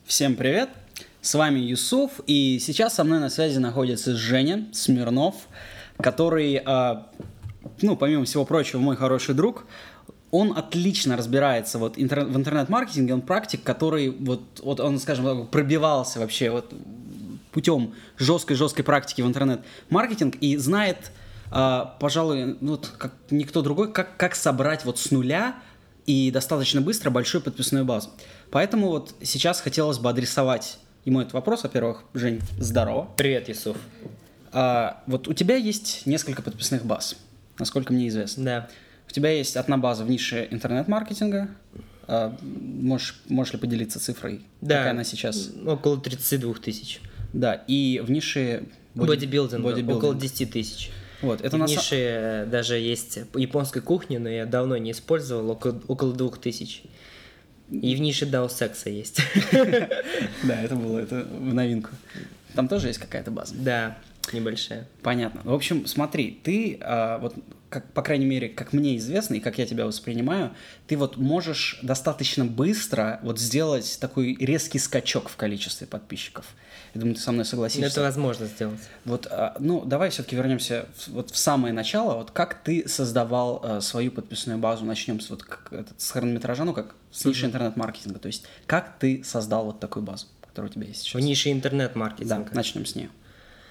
Всем привет, с вами Юсуф, и сейчас со мной на связи находится Женя Смирнов, который, помимо всего прочего, мой хороший друг. Он отлично разбирается в интернет-маркетинге, он практик, который он, скажем так, пробивался вообще путем жесткой практики в интернет-маркетинг и знает, пожалуй, как никто другой, как собрать с нуля и достаточно быстро большую подписную базу. Поэтому сейчас хотелось бы адресовать ему этот вопрос. Во-первых, Жень, здорово. Привет, Юсуф. У тебя есть несколько подписных баз, насколько мне известно. Да. У тебя есть одна база в нише интернет-маркетинга. Можешь ли поделиться цифрой? Да. Какая она сейчас? Около 32 тысяч. Да, и в нише бодибилдинга около 10 тысяч. Это в нише даже есть японской кухни, но я давно не использовал, около 2000. И в нише дао-секса есть. Да, это в новинку. Там тоже есть какая-то база? Да, небольшая. Понятно. В общем, смотри, ты, по крайней мере, как мне известно и как я тебя воспринимаю, ты можешь достаточно быстро сделать такой резкий скачок в количестве подписчиков. Я думаю, ты со мной согласишься. Это возможно сделать. Давай все-таки вернемся в самое начало. Как ты создавал свою подписную базу? Начнем с хронометража, как с ниши интернет-маркетинга. То есть, как ты создал такую базу, которая у тебя есть сейчас? В нише интернет-маркетинга? Да, начнем с нее.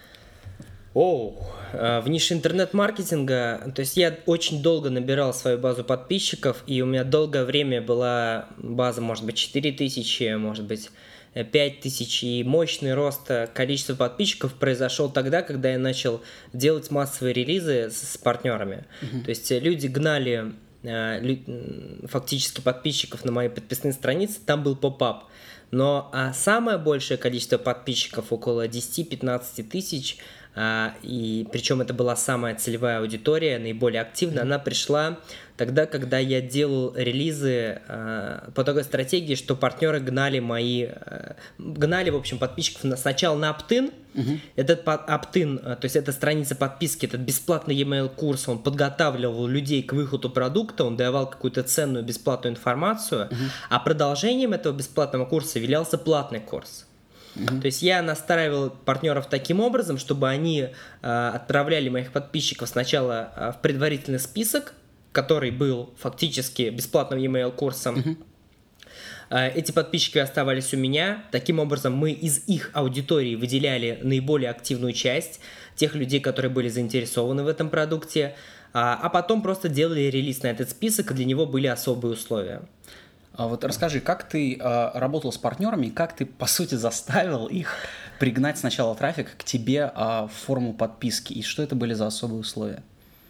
В нише интернет-маркетинга, то есть я очень долго набирал свою базу подписчиков, и у меня долгое время была база, может быть, 4000, может быть, 5000, и мощный рост количества подписчиков произошел тогда, когда я начал делать массовые релизы с партнерами. То есть люди гнали фактически подписчиков на мои подписные страницы, там был поп-ап. Но самое большее количество подписчиков, около 10-15 тысяч, и причем это была самая целевая аудитория, наиболее активная, она пришла тогда, когда я делал релизы по такой стратегии, что партнеры гнали, в общем, подписчиков сначала на opt-in. Этот opt-in, то есть эта страница подписки, этот бесплатный e-mail курс, он подготавливал людей к выходу продукта, он давал какую-то ценную бесплатную информацию, а продолжением этого бесплатного курса являлся платный курс. То есть я настраивал партнеров таким образом, чтобы они отправляли моих подписчиков сначала в предварительный список, который был фактически бесплатным e-mail курсом. Эти подписчики оставались у меня. Таким образом, мы из их аудитории выделяли наиболее активную часть тех людей, которые были заинтересованы в этом продукте, а потом просто делали релиз на этот список, и для него были особые условия. Расскажи, как ты работал с партнерами, как ты, по сути, заставил их пригнать сначала трафик к тебе в форму подписки, и что это были за особые условия?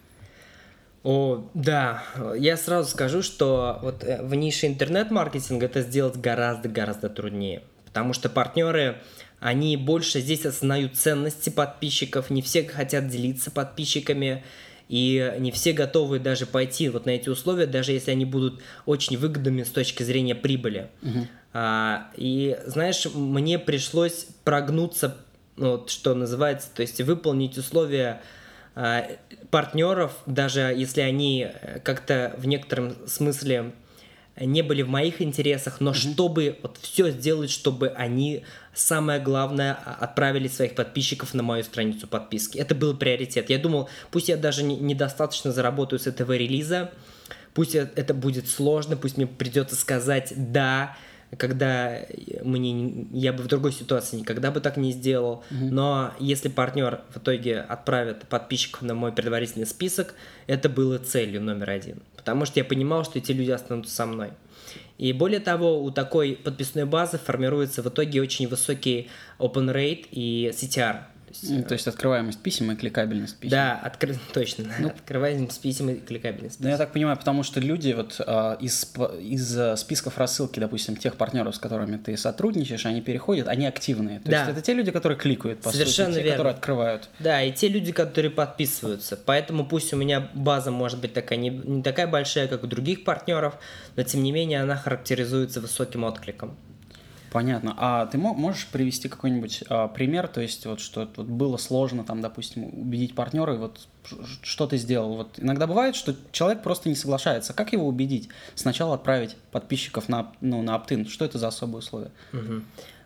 Да, я сразу скажу, что в нише интернет-маркетинга это сделать гораздо-гораздо труднее, потому что партнеры, они больше здесь осознают ценности подписчиков, не все хотят делиться подписчиками, и не все готовы даже пойти на эти условия, даже если они будут очень выгодными с точки зрения прибыли. И, знаешь, мне пришлось прогнуться, что называется, то есть выполнить условия партнеров, даже если они как-то в некотором смысле не были в моих интересах, но чтобы все сделать, чтобы они, самое главное, отправили своих подписчиков на мою страницу подписки. Это был приоритет. Я думал, пусть я даже недостаточно заработаю с этого релиза, пусть это будет сложно, пусть мне придется сказать «да», когда я бы в другой ситуации никогда бы так не сделал. Но если партнер в итоге отправит подписчиков на мой предварительный список, это было целью номер один. Потому что я понимал, что эти люди останутся со мной. И более того, у такой подписной базы формируется в итоге очень высокий open rate и CTR. То есть открываемость писем и кликабельность писем. Да, точно. Открываемость писем и кликабельность писем. Я так понимаю, потому что люди из списков рассылки, допустим, тех партнеров, с которыми ты сотрудничаешь, они переходят, они активные. То есть это те люди, которые кликают, по сути, те, которые открывают. Да, и те люди, которые подписываются. Поэтому пусть у меня база может быть такая не такая большая, как у других партнеров, но тем не менее она характеризуется высоким откликом. Понятно. А ты можешь привести какой-нибудь пример, то есть что было сложно, допустим, убедить партнера, и что ты сделал? Иногда бывает, что человек просто не соглашается. Как его убедить? Сначала отправить подписчиков на opt-in. Что это за особые условия?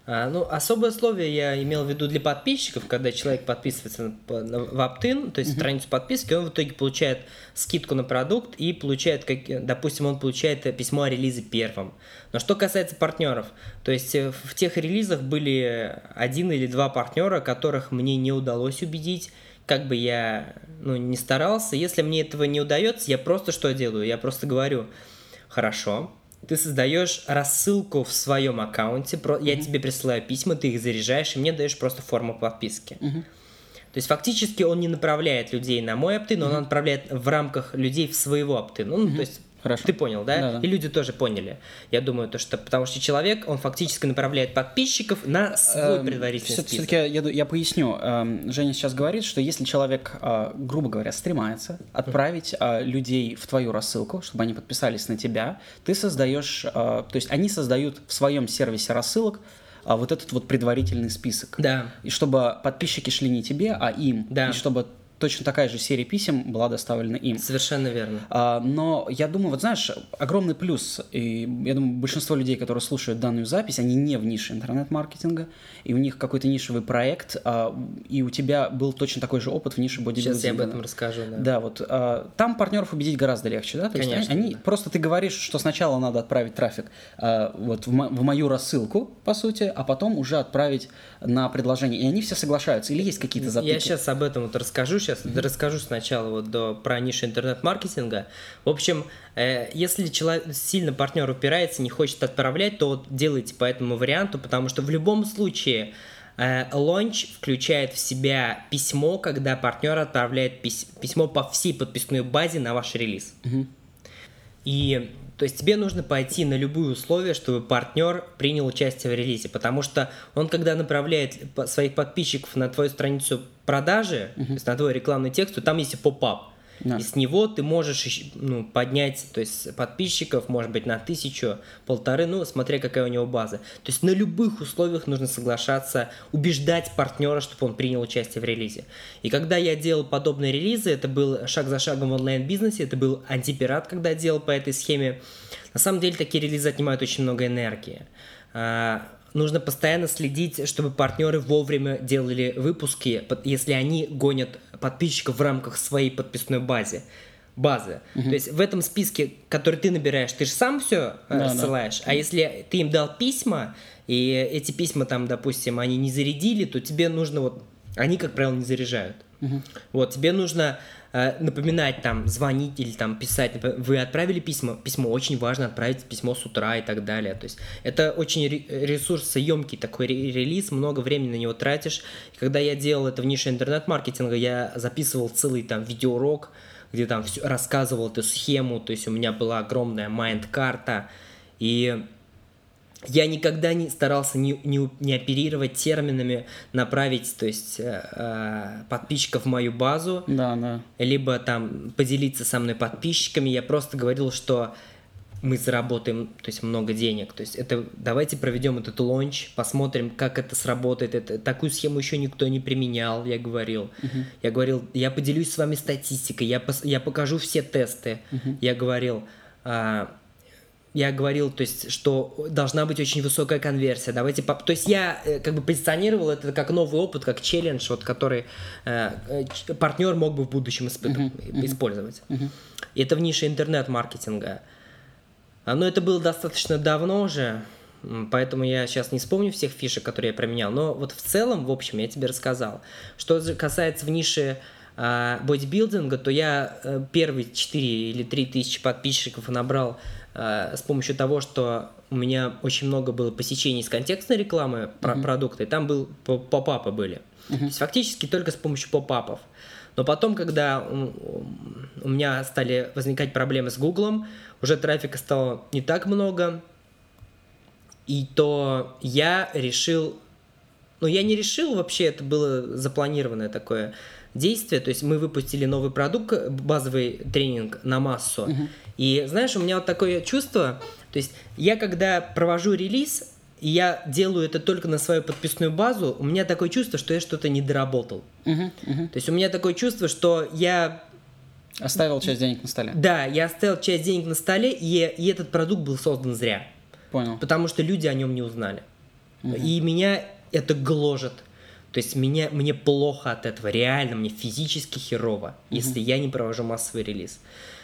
Особое условие я имел в виду для подписчиков, когда человек подписывается в opt-in, то есть страницу подписки, он в итоге получает скидку на продукт и получает, допустим, он получает письмо о релизе первым. Но что касается партнеров, то есть в тех релизах были 1 или 2 партнера, которых мне не удалось убедить, как бы я не старался. Если мне этого не удается, я просто что делаю? Я просто говорю: хорошо, ты создаешь рассылку в своем аккаунте, я тебе присылаю письма, ты их заряжаешь, и мне даешь просто форму подписки. То есть фактически он не направляет людей на мой opt-in, но он отправляет в рамках людей в своего opt-in. То есть Хорошо. Ты понял, да? Да. И люди тоже поняли. Я думаю, потому что человек, он фактически направляет подписчиков на свой предварительный список. Все-таки я поясню. Женя сейчас говорит, что если человек, грубо говоря, стремается отправить людей в твою рассылку, чтобы они подписались на тебя, ты создаешь, то есть они создают в своем сервисе рассылок вот этот вот предварительный список. Да. И чтобы подписчики шли не тебе, а им. Да. И чтобы точно такая же серия писем была доставлена им. Совершенно верно. Но я думаю, вот знаешь, огромный плюс, и я думаю, большинство людей, которые слушают данную запись, они не в нише интернет-маркетинга, и у них какой-то нишевый проект, и у тебя был точно такой же опыт в нише бодибилдинга. Сейчас я об этом расскажу, да. Да, вот там партнеров убедить гораздо легче, да? То Конечно. есть они, просто ты говоришь, что сначала надо отправить трафик вот в мою рассылку, по сути, а потом уже отправить на предложение, и они все соглашаются, или есть какие-то затыки? Я сейчас об этом вот расскажу, расскажу сначала про нишу интернет-маркетинга. В общем, если человек сильно партнер упирается, не хочет отправлять, то вот делайте по этому варианту, потому что в любом случае лонч включает в себя письмо, когда партнер отправляет письмо по всей подписной базе на ваш релиз. И то есть тебе нужно пойти на любые условия, чтобы партнер принял участие в релизе, потому что он, когда направляет своих подписчиков на твою страницу продажи, то есть на твой рекламный текст, то там есть поп-ап. Да. И с него ты можешь поднять, то есть подписчиков, может быть, на 1000, 1500, смотря какая у него база. То есть на любых условиях нужно соглашаться, убеждать партнера, чтобы он принял участие в релизе. И когда я делал подобные релизы, это был шаг за шагом в онлайн-бизнесе, это был антипират, когда я делал по этой схеме. На самом деле такие релизы отнимают очень много энергии. Нужно постоянно следить, чтобы партнеры вовремя делали выпуски, если они гонят подписчиков в рамках своей подписной базы. То есть в этом списке, который ты набираешь, ты же сам все рассылаешь, а если ты им дал письма, и эти письма там, допустим, они не зарядили, то тебе нужно они, как правило, не заряжают. Тебе нужно напоминать, там, звонить или там писать. Вы отправили письмо? Письмо очень важно, отправить письмо с утра и так далее. То есть это очень ресурсоемкий такой релиз, много времени на него тратишь. И когда я делал это в нише интернет-маркетинга, я записывал целый там видеоурок, где там рассказывал эту схему, то есть у меня была огромная майнд-карта, и я никогда не старался не оперировать терминами, направить, то есть подписчиков в мою базу, либо там поделиться со мной подписчиками. Я просто говорил, что мы заработаем, то есть много денег. То есть давайте проведем этот лонч, посмотрим, как это сработает. Такую схему еще никто не применял, я говорил. Я говорил, я поделюсь с вами статистикой, я покажу все тесты. Я говорил, то есть, что должна быть очень высокая конверсия. То есть я как бы позиционировал это как новый опыт, как челлендж, который партнер мог бы в будущем использовать. И это в нише интернет-маркетинга. Но это было достаточно давно уже, поэтому я сейчас не вспомню всех фишек, которые я применял. Но вот в целом, в общем, я тебе рассказал. Что касается в нише бодибилдинга, то я первые 4 или 3 тысячи подписчиков набрал с помощью того, что у меня очень много было посещений с контекстной рекламы продукта, и там поп-апы были. То есть фактически только с помощью поп-апов. Но потом, когда у меня стали возникать проблемы с Гуглом, уже трафика стало не так много, и то я решил... я не решил вообще, это было запланированное такое действие, то есть мы выпустили новый продукт, базовый тренинг на массу, и знаешь, у меня вот такое чувство, то есть я когда провожу релиз, и я делаю это только на свою подписную базу, у меня такое чувство, что я что-то не доработал. То есть у меня такое чувство, что я... Оставил часть денег на столе. Да, я оставил часть денег на столе, и этот продукт был создан зря. Понял. Потому что люди о нем не узнали. И меня это гложет. То есть мне плохо от этого, реально, мне физически херово, если я не провожу массовый релиз.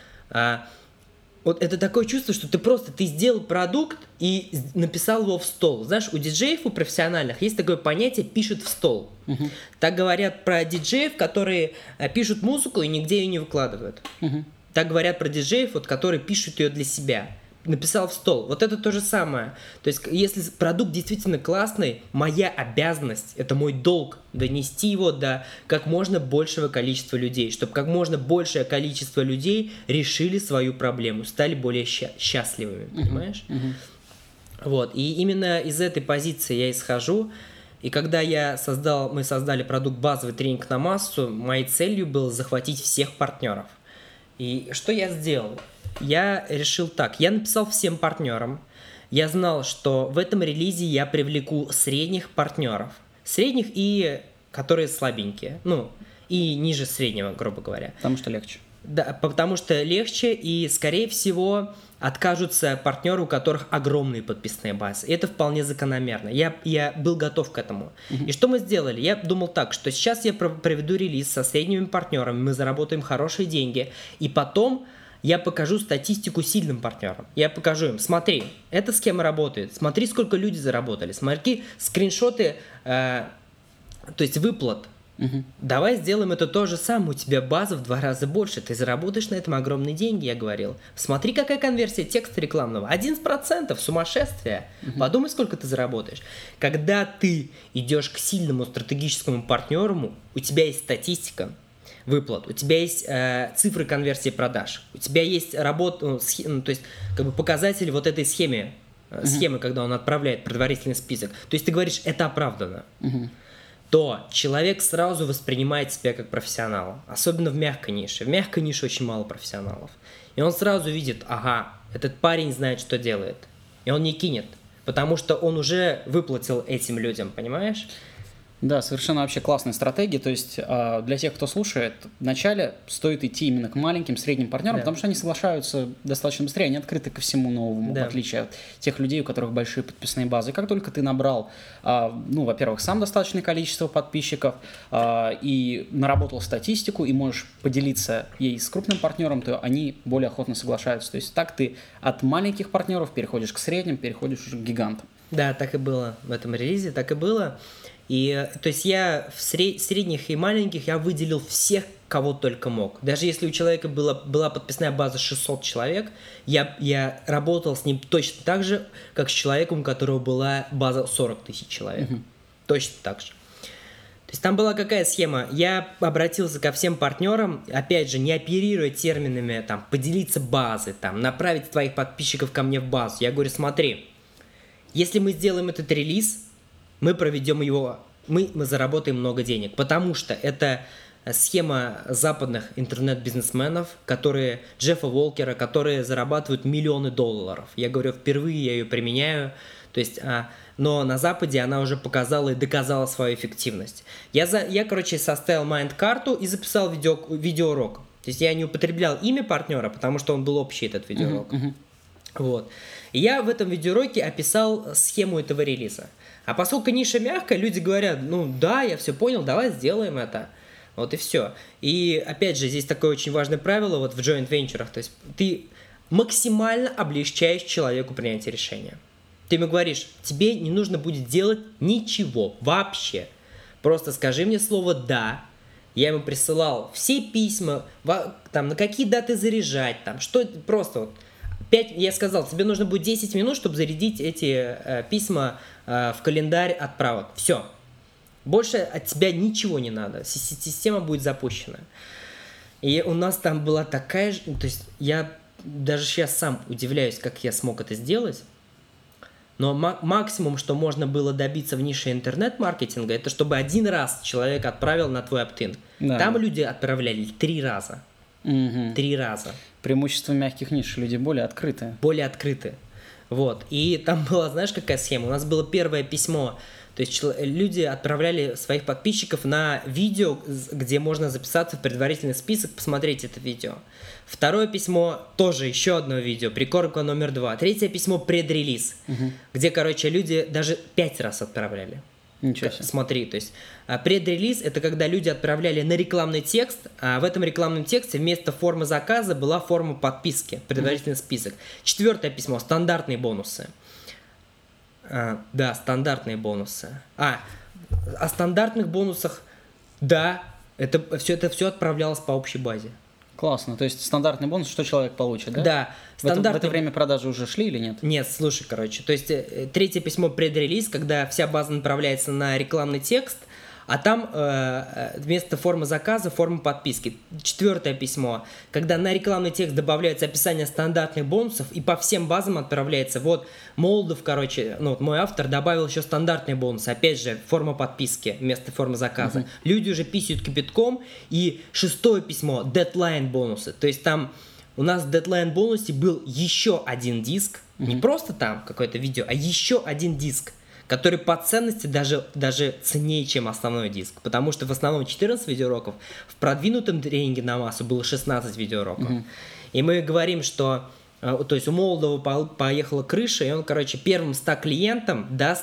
Вот это такое чувство, что ты сделал продукт и написал его в стол. Знаешь, у диджеев, у профессиональных есть такое понятие «пишет в стол». Так говорят про диджеев, которые пишут музыку и нигде ее не выкладывают. Так говорят про диджеев, вот, которые пишут ее для себя. Написал в стол. Вот это то же самое. То есть, если продукт действительно классный, моя обязанность, это мой долг, донести его до как можно большего количества людей, чтобы как можно большее количество людей решили свою проблему, стали более счастливыми, понимаешь? Вот. И именно из этой позиции я исхожу. И когда мы создали продукт «Базовый тренинг на массу», моей целью было захватить всех партнеров. И что я сделал? Я решил так, я написал всем партнерам, я знал, что в этом релизе я привлеку средних партнеров, средних и которые слабенькие, и ниже среднего, грубо говоря. Потому что легче. Да, потому что легче, и, скорее всего, откажутся партнеры, у которых огромные подписные базы. И это вполне закономерно. Я был готов к этому. И что мы сделали? Я думал так, что сейчас я проведу релиз со средними партнерами, мы заработаем хорошие деньги, и потом я покажу статистику сильным партнерам. Я покажу им, смотри, эта схема работает, смотри, сколько люди заработали, смотри скриншоты, то есть выплат. Давай сделаем это то же самое, у тебя база в 2 раза больше, ты заработаешь на этом огромные деньги, я говорил. Смотри, какая конверсия текста рекламного, 11%, сумасшествие. Подумай, сколько ты заработаешь. Когда ты идешь к сильному стратегическому партнеру, у тебя есть статистика выплат, у тебя есть цифры конверсии продаж, у тебя есть работа, то есть как бы показатели вот этой схемы, когда он отправляет предварительный список. То есть ты говоришь, это оправдано. То человек сразу воспринимает себя как профессионала, особенно в мягкой нише. В мягкой нише очень мало профессионалов. И он сразу видит, ага, этот парень знает, что делает. И он не кинет, потому что он уже выплатил этим людям, понимаешь? Да, совершенно вообще классная стратегия. То есть для тех, кто слушает, вначале стоит идти именно к маленьким, средним партнерам, потому что они соглашаются достаточно быстрее, они открыты ко всему новому, в отличие от тех людей, у которых большие подписные базы. И как только ты набрал, во-первых, сам достаточное количество подписчиков и наработал статистику, и можешь поделиться ей с крупным партнером, то они более охотно соглашаются. То есть так ты от маленьких партнеров переходишь к средним, переходишь уже к гигантам. Да, так и было в этом релизе, так и было. И, то есть я в средних и маленьких я выделил всех, кого только мог. Даже если у человека была подписная база 600 человек, я работал с ним точно так же, как с человеком, у которого была база 40 тысяч человек. Точно так же. То есть там была какая схема? Я обратился ко всем партнерам, опять же, не оперируя терминами, там, поделиться базой, там, направить твоих подписчиков ко мне в базу. Я говорю, смотри, если мы сделаем этот релиз, мы проведем его, мы заработаем много денег, потому что это схема западных интернет-бизнесменов, Джеффа Уолкера, которые зарабатывают миллионы долларов. Я говорю, впервые я ее применяю, то есть, но на Западе она уже показала и доказала свою эффективность. Я составил майнд-карту и записал видеоурок. То есть я не употреблял имя партнера, потому что он был общий, этот видеоурок. Вот. И я в этом видеоуроке описал схему этого релиза. А поскольку ниша мягкая, люди говорят, да, я все понял, давай сделаем это. Вот и все. И опять же, здесь такое очень важное правило вот в joint venture. То есть ты максимально облегчаешь человеку принятие решения. Ты ему говоришь, тебе не нужно будет делать ничего вообще. Просто скажи мне слово «да». Я ему присылал все письма, там, на какие даты заряжать, там, что просто вот. Я сказал, тебе нужно будет 10 минут, чтобы зарядить эти письма в календарь отправок. Все. Больше от тебя ничего не надо. Система будет запущена. И у нас там была такая же... То есть я даже сейчас сам удивляюсь, как я смог это сделать. Но максимум, что можно было добиться в нише интернет-маркетинга, это чтобы один раз человек отправил на твой opt-in. Да. Там люди отправляли 3 раза. 3 раза. Преимущество мягких ниш, люди более открыты. Более открыты. Вот. И там была, знаешь, какая схема? У нас было первое письмо. То есть люди отправляли своих подписчиков на видео, где можно записаться в предварительный список, посмотреть это видео. Второе письмо тоже еще одно видео, прикормка номер 2. Третье письмо предрелиз, где, короче, люди даже 5 раз отправляли. Ничего себе. Смотри, то есть предрелиз — это когда люди отправляли на рекламный текст, а в этом рекламном тексте вместо формы заказа была форма подписки, предварительный список. Четвертое письмо — стандартные бонусы. Да, стандартные бонусы. О стандартных бонусах, да, это все отправлялось по общей базе. Классно. То есть стандартный бонус, что человек получит, да? Да. В это время продажи уже шли или нет? Нет, слушай, короче. То есть третье письмо предрелиз, когда вся база направляется на рекламный текст, а там вместо формы заказа форма подписки. Четвертое письмо, когда на рекламный текст добавляется описание стандартных бонусов и по всем базам отправляется. Вот Молдов, короче, ну вот мой автор добавил еще стандартные бонусы. Опять же, форма подписки вместо формы заказа. Люди уже писают кипятком. И шестое письмо, дедлайн бонусы. То есть там у нас в дедлайн бонусе был еще один диск. Не просто там какое-то видео, а еще один диск, который по ценности даже ценнее, чем основной диск. Потому что в основном 14 видеоуроков, в продвинутом тренинге на массу было 16 видеоуроков. И мы говорим, что то есть у Молдова поехала крыша, и он, короче, первым 100 клиентам даст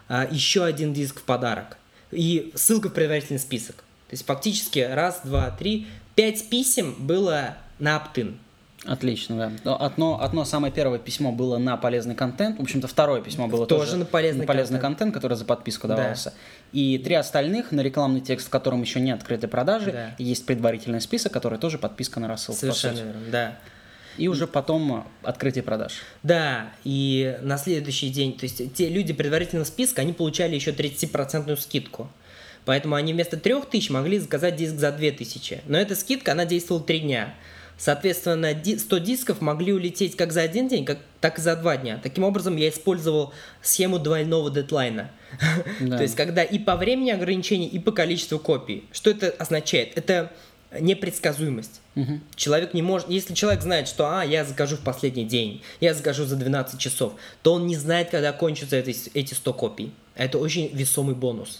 еще один диск в подарок. И ссылка в предварительный список. То есть фактически 1, 2, 3, 5 писем было на opt-in. Отлично, да. Одно самое первое письмо было на полезный контент. В общем-то, второе письмо было тоже на полезный контент, который за подписку давался. Да. И 3 остальных на рекламный текст, в котором еще не открыты продажи. Да. И есть предварительный список, который тоже подписка на рассылку. Совершенно верно, да. И уже потом открытие продаж. Да, и на следующий день, то есть те люди предварительного списка, они получали еще 30% скидку. Поэтому они вместо 3000 могли заказать диск за 2000. Но эта скидка, она действовала 3 дня. Соответственно, 100 дисков могли улететь как за один день, так и за 2 дня. Таким образом, я использовал схему двойного дедлайна. Да. То есть, когда и по времени ограничений, и по количеству копий. Что это означает? Это непредсказуемость. Человек не может, если человек знает, что я закажу в последний день, я закажу за 12 часов, то он не знает, когда кончатся эти 100 копий. Это очень весомый бонус.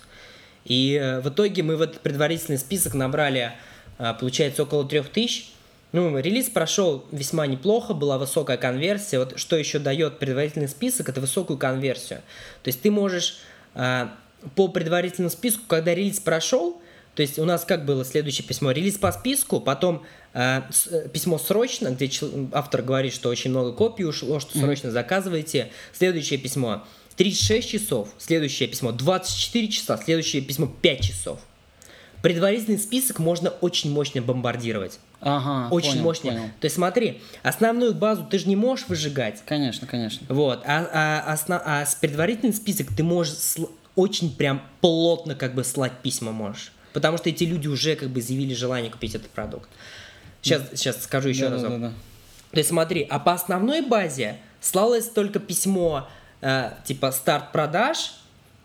И в итоге мы в этот предварительный список набрали, получается, около 3000. Ну, релиз прошел весьма неплохо, была высокая конверсия. Вот что еще дает предварительный список, это высокую конверсию. То есть ты можешь по предварительному списку, когда релиз прошел, то есть у нас как было следующее письмо? Релиз по списку, потом письмо срочно, где автор говорит, что очень много копий ушло, что срочно заказывайте. Следующее письмо 36 часов, следующее письмо 24 часа, следующее письмо 5 часов. Предварительный список можно очень мощно бомбардировать. Очень мощно. Понял. То есть смотри, основную базу ты же не можешь выжигать. Конечно. Вот. А с предварительным список ты можешь очень прям плотно как бы слать письма можешь. Потому что эти люди уже как бы заявили желание купить этот продукт. Сейчас скажу еще разок. Да. То есть смотри, а по основной базе слалось только письмо типа старт продаж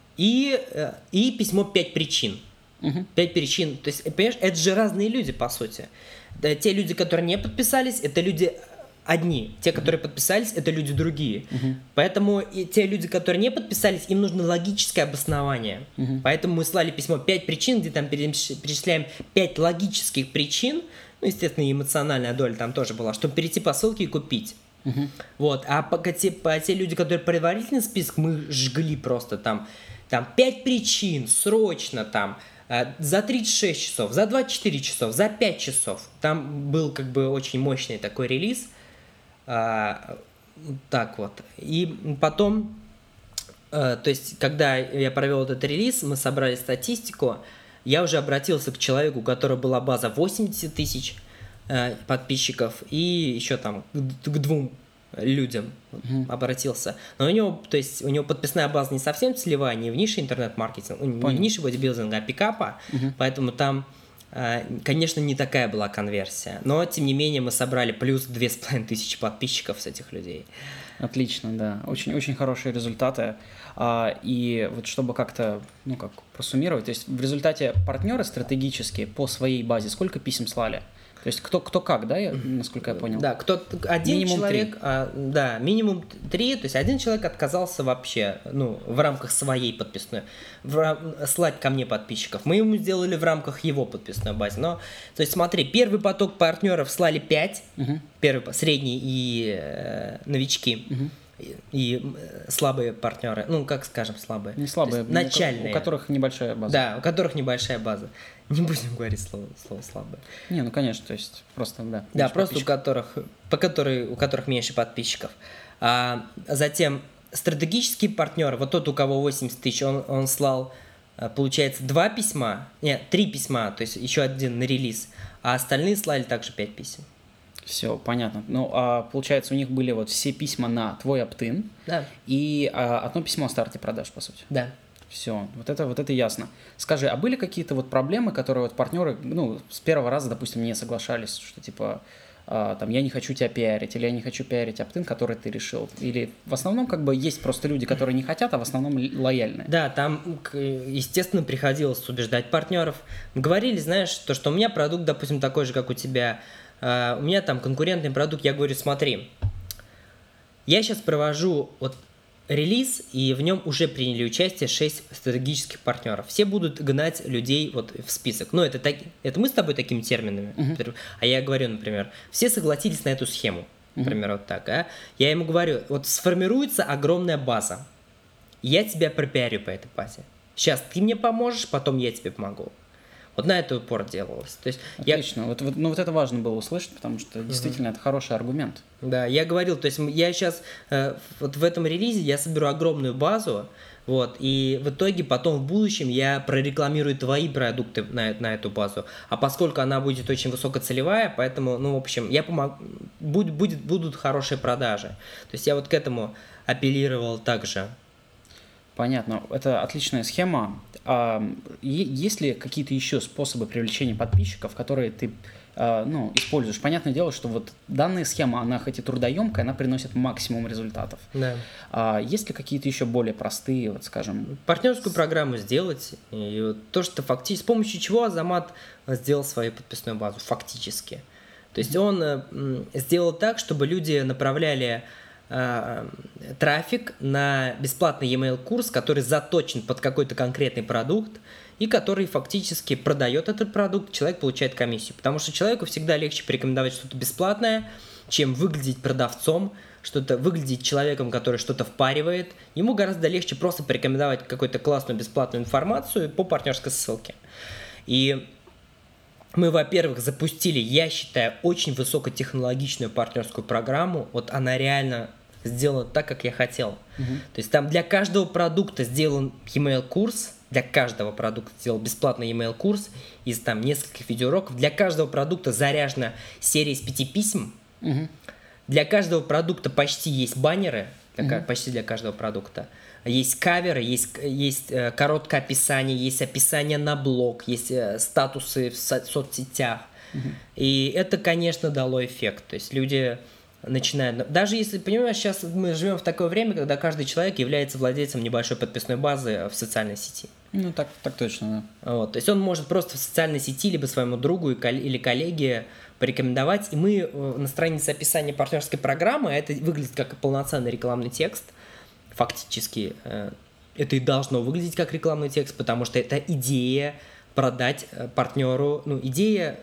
и письмо 5 причин. 5 причин. То есть, понимаешь, это же разные люди, по сути. Да, те люди, которые не подписались, это люди одни. Те, которые подписались, это люди другие. Поэтому и те люди, которые не подписались, им нужно логическое обоснование. Поэтому мы слали письмо 5 причин, где там перечисляем 5 логических причин. Ну, естественно, и эмоциональная доля там тоже была, чтобы перейти по ссылке и купить. Вот. А по те люди, которые предварительный список, мы жгли просто там 5 причин, срочно там, за 36 часов, за 24 часов, за 5 часов. Там был как бы очень мощный такой релиз. Так вот. И потом, то есть, когда я провел этот релиз, мы собрали статистику, я уже обратился к человеку, у которого была база 80 тысяч подписчиков, и еще там к 2 людям обратился. Но у него подписная база не совсем целевая, не в нише интернет-маркетинга, не в нише бодибилдинга, а пикапа, поэтому там, конечно, не такая была конверсия. Но, тем не менее, мы собрали плюс 2500 подписчиков с этих людей. Отлично, да. Очень хорошие результаты. И вот чтобы как-то, просуммировать, то есть в результате партнеры стратегические по своей базе сколько писем слали? То То есть кто как, да, насколько я понял? Да, один минимум человек, да, минимум 3, то есть один человек отказался вообще, ну, в рамках своей подписной, слать ко мне подписчиков. Мы ему сделали в рамках его подписной базы. Но, то есть смотри, первый поток партнеров слали 5, первый, средний и новички. И слабые партнеры, ну, как скажем, слабые. Не слабые, начальные. У которых небольшая база. Да, у которых небольшая база. Не будем говорить слово слабые. Не, ну, конечно, то есть просто, да. Да, просто у которых меньше подписчиков. Затем стратегические партнеры, вот тот, у кого 80 тысяч, он слал, получается, 3 письма, то есть еще один на релиз, а остальные слали также 5 писем. Все, понятно. Ну, получается, у них были вот все письма на твой opt-in, да, и одно письмо о старте продаж, по сути. Да. Все, вот это ясно. Скажи, а были какие-то вот проблемы, которые вот партнеры, ну, с первого раза, допустим, не соглашались, что типа, там, я не хочу тебя пиарить, или я не хочу пиарить opt-in, который ты решил? Или в основном как бы есть просто люди, которые не хотят, а в основном лояльные? Да, там, естественно, приходилось убеждать партнеров. Говорили, знаешь, что у меня продукт, допустим, такой же, как у тебя, у меня там конкурентный продукт, я говорю, смотри, я сейчас провожу вот релиз, и в нем уже приняли участие 6 стратегических партнеров. Все будут гнать людей вот в список. Ну, это мы с тобой такими терминами. А я говорю, например, все согласились на эту схему. Например, вот так. Я ему говорю, вот сформируется огромная база. Я тебя пропиарю по этой базе. Сейчас ты мне поможешь, потом я тебе помогу. Вот на это упор делалось. То есть отлично. Вот это важно было услышать, потому что действительно это хороший аргумент. Да, я говорил, то есть я сейчас вот в этом релизе я соберу огромную базу, вот, и в итоге потом в будущем я прорекламирую твои продукты на эту базу. А поскольку она будет очень высокоцелевая, поэтому, ну, в общем, я помогу, будут хорошие продажи. То есть я вот к этому апеллировал также. Понятно, это отличная схема. Есть ли какие-то еще способы привлечения подписчиков, которые ты используешь? Понятное дело, что вот данная схема, она хоть и трудоемкая, она приносит максимум результатов. Да. Есть ли какие-то еще более простые, вот скажем... Партнерскую программу сделать, и вот то, что фактически, с помощью чего Азамат сделал свою подписную базу, фактически. То есть он сделал так, чтобы люди направляли трафик на бесплатный e-mail курс, который заточен под какой-то конкретный продукт и который фактически продает этот продукт, человек получает комиссию. Потому что человеку всегда легче порекомендовать что-то бесплатное, чем выглядеть продавцом, выглядеть человеком, который что-то впаривает. Ему гораздо легче просто порекомендовать какую-то классную бесплатную информацию по партнерской ссылке. И мы, во-первых, запустили, я считаю, очень высокотехнологичную партнерскую программу. Вот она реально сделана так, как я хотел. То есть там для каждого продукта сделан e-mail курс, для каждого продукта сделал бесплатный e-mail курс из там нескольких видеоуроков. Для каждого продукта заряжена серия из 5 писем. Для каждого продукта почти есть баннеры, почти для каждого продукта. Есть каверы, есть короткое описание, есть описание на блог, есть статусы в соцсетях. И это, конечно, дало эффект. То есть люди начинают... Даже если, понимаешь, сейчас мы живем в такое время, когда каждый человек является владельцем небольшой подписной базы в социальной сети. Ну, так точно, да. Вот, то есть он может просто в социальной сети либо своему другу или коллеге порекомендовать. И мы на странице описания партнерской программы, это выглядит как полноценный рекламный текст, фактически это и должно выглядеть как рекламный текст, потому что это идея продать партнеру, идею,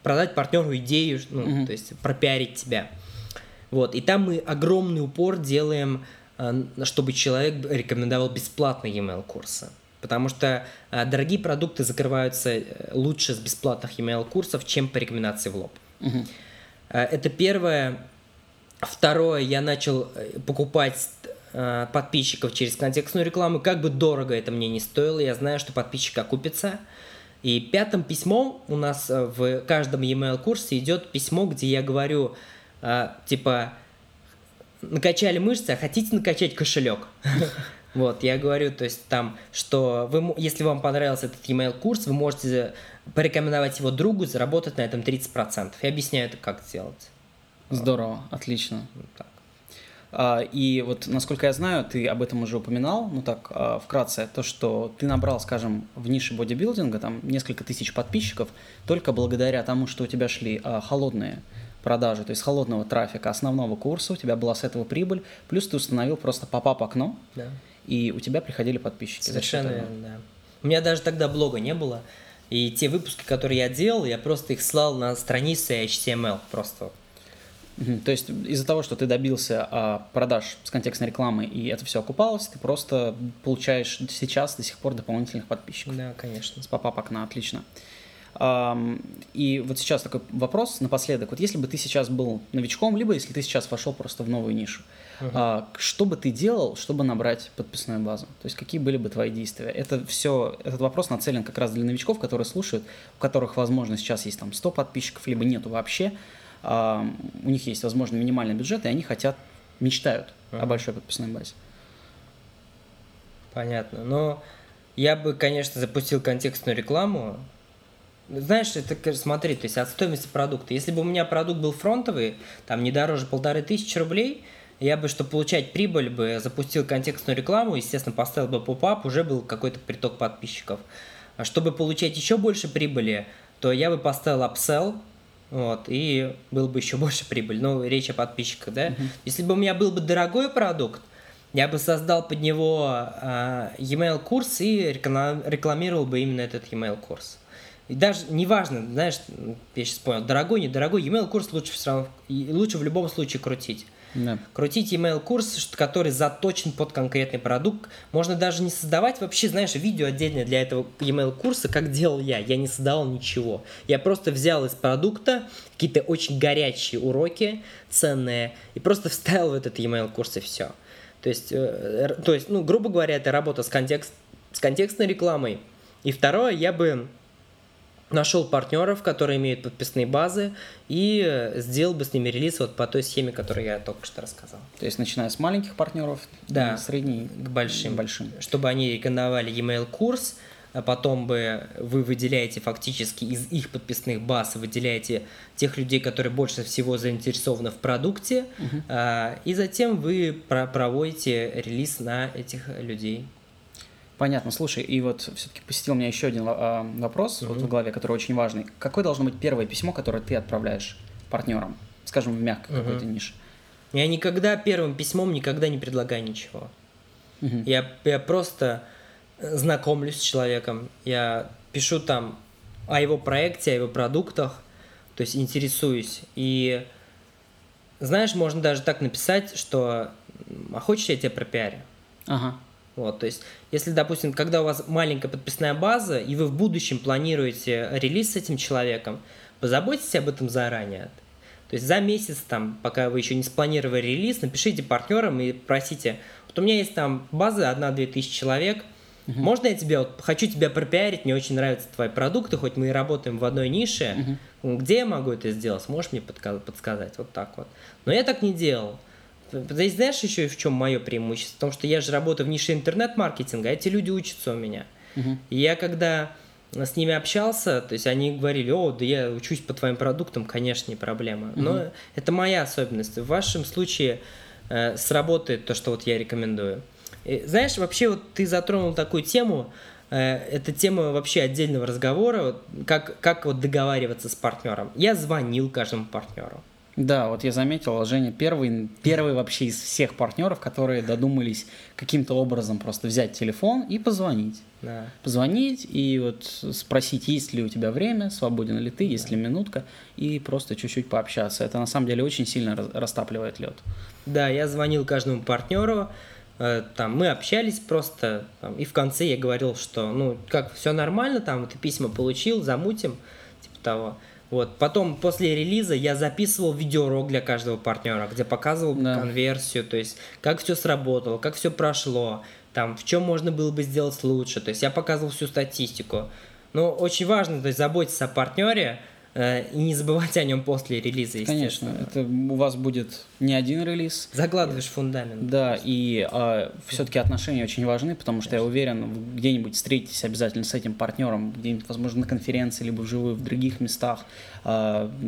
то есть пропиарить тебя. Вот, и там мы огромный упор делаем, чтобы человек рекомендовал бесплатные e-mail курсы. Потому что дорогие продукты закрываются лучше с бесплатных e-mail курсов, чем по рекомендации в лоб. Это первое. Второе, я начал покупать подписчиков через контекстную рекламу. Как бы дорого это мне не стоило, я знаю, что подписчик окупится. И пятым письмом у нас в каждом e-mail курсе идет письмо, где я говорю, типа, накачали мышцы, а хотите накачать кошелек? Вот, я говорю, то есть там, что если вам понравился этот e-mail курс, вы можете порекомендовать его другу, заработать на этом 30%. Я объясняю это, как сделать. Здорово, отлично. Вот так. И вот, насколько я знаю, ты об этом уже упоминал, ну так, вкратце, то, что ты набрал, скажем, в нише бодибилдинга там несколько тысяч подписчиков только благодаря тому, что у тебя шли холодные продажи, то есть холодного трафика основного курса, у тебя была с этого прибыль, плюс ты установил просто поп-ап окно, Да. и у тебя приходили подписчики. Совершенно верно, да. У меня даже тогда блога не было, и те выпуски, которые я делал, я просто их слал на страницы HTML просто. То есть из-за того, что ты добился продаж с контекстной рекламы, и это все окупалось, ты просто получаешь сейчас до сих пор дополнительных подписчиков. Да, конечно. С поп-ап окна, отлично. И вот сейчас такой вопрос напоследок. Вот если бы ты сейчас был новичком, либо если ты сейчас вошел просто в новую нишу, что бы ты делал, чтобы набрать подписную базу? То есть какие были бы твои действия? Этот вопрос нацелен как раз для новичков, которые слушают, у которых, возможно, сейчас есть там 100 подписчиков, либо нету вообще. У них есть, возможно, минимальный бюджет, и они мечтают о большой подписной базе. Понятно. Но я бы, конечно, запустил контекстную рекламу. Знаешь, это, смотри, то есть от стоимости продукта. Если бы у меня продукт был фронтовый, там не дороже 1500 рублей, я бы, чтобы получать прибыль, бы запустил контекстную рекламу, естественно, поставил бы поп-ап, уже был какой-то приток подписчиков. А чтобы получать еще больше прибыли, то я бы поставил upsell, вот, и был бы еще больше прибыль. Ну, речь о подписчиках, да? Если бы у меня был бы дорогой продукт, я бы создал под него e-mail курс и рекламировал бы именно этот e-mail курс. И даже неважно, знаешь, я сейчас понял, дорогой, недорогой, e-mail курс лучше все равно, лучше в любом случае крутить. Да. Крутить email курс, который заточен под конкретный продукт. Можно даже не создавать вообще, знаешь, видео отдельное для этого email курса, как делал я. Я не создавал ничего. Я просто взял из продукта какие-то очень горячие уроки, ценные, и просто вставил в этот email курс, и все. То есть, ну, грубо говоря, это работа с контекстной рекламой. И второе, я бы нашел партнеров, которые имеют подписные базы, и сделал бы с ними релиз вот по той схеме, которую я только что рассказал. То есть начиная с маленьких партнеров, да, средний к большим. Чтобы они рекомендовали e-mail курс, а потом бы вы выделяете фактически из их подписных баз, выделяете тех людей, которые больше всего заинтересованы в продукте, и затем вы проводите релиз на этих людей. Понятно. Слушай, и вот все-таки посетил меня еще один вопрос вот в голове, который очень важный. Какое должно быть первое письмо, которое ты отправляешь партнерам, скажем, в мягкой какой-то нише? Я никогда первым письмом никогда не предлагаю ничего. Я просто знакомлюсь с человеком, я пишу там о его проекте, о его продуктах, то есть интересуюсь. И знаешь, можно даже так написать, что «А хочешь, я тебя пропиарю?» Ага. Вот, то есть, если, допустим, когда у вас маленькая подписная база, и вы в будущем планируете релиз с этим человеком, позаботьтесь об этом заранее. То есть за месяц, там, пока вы еще не спланировали релиз, напишите партнерам и просите, вот у меня есть там база 1-2 тысячи человек, можно я тебя, вот, хочу тебя пропиарить, мне очень нравятся твои продукты, хоть мы и работаем в одной нише, где я могу это сделать, можешь мне подсказать, вот так вот. Но я так не делал. Здесь знаешь еще в чем мое преимущество? В том, что я же работаю в нише интернет-маркетинга, а эти люди учатся у меня. И я когда с ними общался, то есть они говорили: о, да я учусь по твоим продуктам, конечно, не проблема. Но это моя особенность. В вашем случае сработает то, что вот я рекомендую. И, знаешь, вообще вот ты затронул такую тему, это тема вообще отдельного разговора, как вот договариваться с партнером. Я звонил каждому партнеру. Да, вот я заметил, Женя первый вообще из всех партнеров, которые додумались каким-то образом просто взять телефон и позвонить. Да. Позвонить и вот спросить, есть ли у тебя время, свободен ли ты, есть ли минутка, и просто чуть-чуть пообщаться. Это на самом деле очень сильно растапливает лед. Да, я звонил каждому партнеру, там, мы общались просто, там, и в конце я говорил, что, ну, как, все нормально, там, ты письма получил, замутим, типа того. Вот. Потом, после релиза, я записывал видеоурок для каждого партнера, где показывал конверсию, то есть, как все сработало, как все прошло, там, в чем можно было бы сделать лучше. То есть, я показывал всю статистику. Но очень важно, то есть, заботиться о партнере и не забывать о нем после релиза, естественно. Конечно, это у вас будет не один релиз. Закладываешь фундамент. Да, и все-таки отношения очень важны, потому что я уверен, вы где-нибудь встретитесь обязательно с этим партнером, где-нибудь, возможно, на конференции, либо вживую в других местах.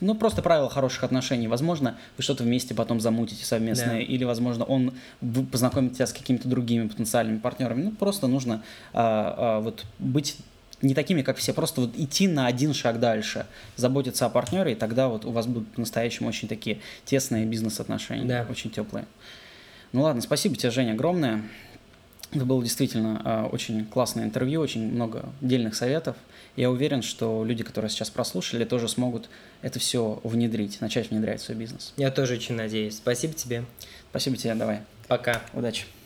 ну, просто правила хороших отношений. Возможно, вы что-то вместе потом замутите совместное, Да. или, возможно, вы познакомите тебя с какими-то другими потенциальными партнерами. Ну, просто нужно вот быть не такими, как все, просто вот идти на один шаг дальше, заботиться о партнере, и тогда вот у вас будут по-настоящему очень такие тесные бизнес-отношения, Да. очень теплые. Ну ладно, спасибо тебе, Женя, огромное. Это было действительно очень классное интервью, очень много дельных советов. Я уверен, что люди, которые сейчас прослушали, тоже смогут это все внедрить, начать внедрять в свой бизнес. Я тоже очень надеюсь. Спасибо тебе. Спасибо тебе, давай. Пока. Удачи.